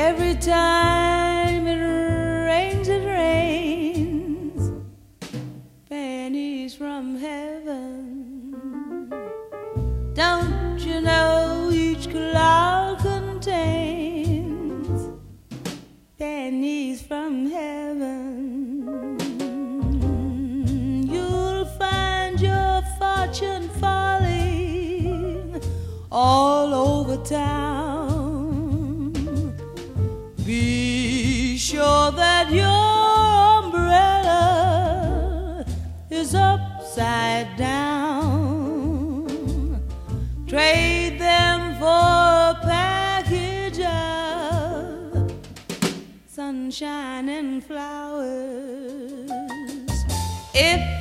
Every time it rains, pennies from heaven. Don't you know each cloud contains pennies from heaven? You'll find your fortune falling all over town. Be sure that your umbrella is upside down. Trade them for a package of sunshine and flowers. If